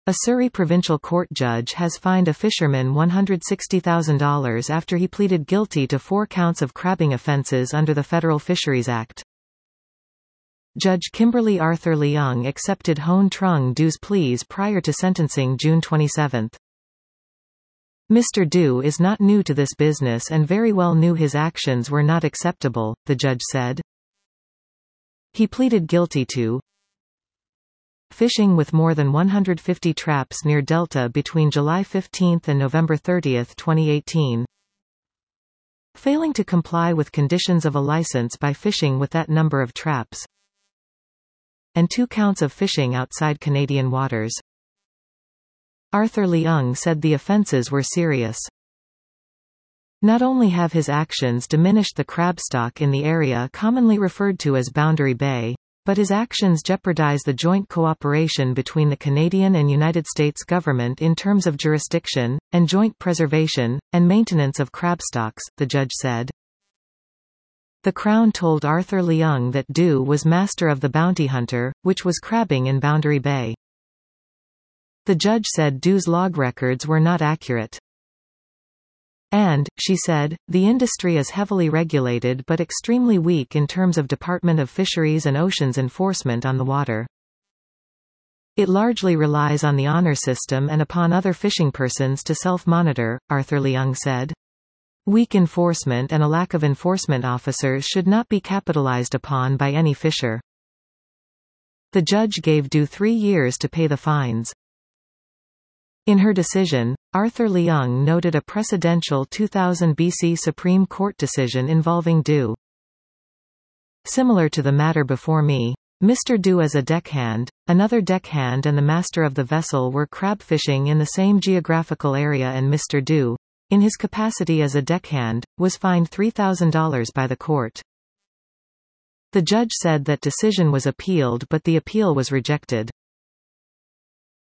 A Surrey provincial court judge has fined a fisherman $160,000 after he pleaded guilty to 4 counts of crabbing offences under the Federal Fisheries Act. Judge Kimberly Arthur Leung accepted Hon Trung Du's pleas prior to sentencing June 27. Mr. Du is not new to this business and very well knew his actions were not acceptable, the judge said. He pleaded guilty to fishing with more than 150 traps near Delta between July 15 and November 30, 2018. Failing to comply with conditions of a license by fishing with that number of traps. And 2 counts of fishing outside Canadian waters. Arthur Leung said the offences were serious. Not only have his actions diminished the crab stock in the area commonly referred to as Boundary Bay, but his actions jeopardize the joint cooperation between the Canadian and United States government in terms of jurisdiction, and joint preservation, and maintenance of crab stocks, the judge said. The Crown told Arthur Leung that Du was master of the Bounty Hunter, which was crabbing in Boundary Bay. The judge said Du's log records were not accurate. And, she said, the industry is heavily regulated but extremely weak in terms of Department of Fisheries and Oceans enforcement on the water. It largely relies on the honor system and upon other fishing persons to self-monitor, Arthur Leung said. Weak enforcement and a lack of enforcement officers should not be capitalized upon by any fisher. The judge gave Du 3 years to pay the fines. In her decision, Arthur Leung noted a precedential 2000 BC Supreme Court decision involving Du. Similar to the matter before me, Mr. Du as a deckhand, another deckhand and the master of the vessel were crab fishing in the same geographical area and Mr. Du, in his capacity as a deckhand, was fined $3,000 by the court. The judge said that decision was appealed but the appeal was rejected.